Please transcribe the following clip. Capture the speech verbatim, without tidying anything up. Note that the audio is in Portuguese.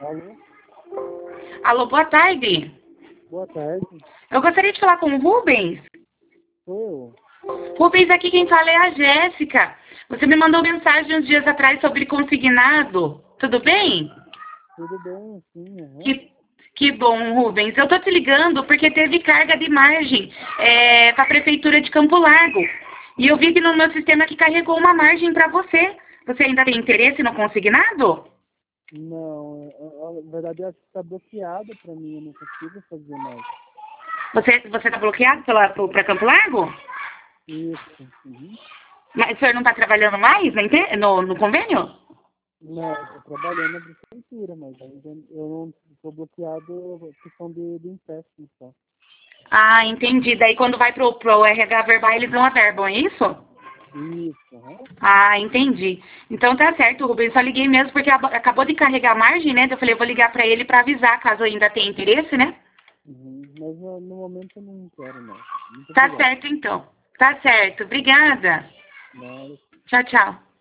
Alô? Alô, boa tarde. Boa tarde. Eu gostaria de falar com o Rubens. Sou eu. Rubens, aqui quem fala é a Jéssica. Você me mandou mensagem uns dias atrás sobre consignado. Tudo bem? Tudo bem, sim. Uhum. Que, que bom, Rubens. Eu tô te ligando porque teve carga de margem é, para a Prefeitura de Campo Largo. E eu vi que no meu sistema que carregou uma margem para você. Você ainda tem interesse no consignado? Não, é- é- na verdade acho que está bloqueado para mim, eu não consigo fazer mais. Você você está bloqueado para Campo Largo? Isso. Uhum. Mas o senhor não está trabalhando mais na inte- no, no convênio? Não, estou trabalhando na prefeitura, mas ainda eu não estou bloqueado por questão de, de empréstimo só. Ah, entendi. Daí quando vai pro, pro R H verbal eles não averbam, é isso? Isso, uhum. Ah, entendi. Então tá certo, Rubens. Só liguei mesmo porque abo- acabou de carregar a margem, né? Eu falei, eu vou ligar pra ele pra avisar caso ainda tenha interesse, né? Uhum. Mas no, no momento eu não quero, não. Muito Tá obrigado. certo então. Tá certo. Obrigada. Nada. Tchau, tchau.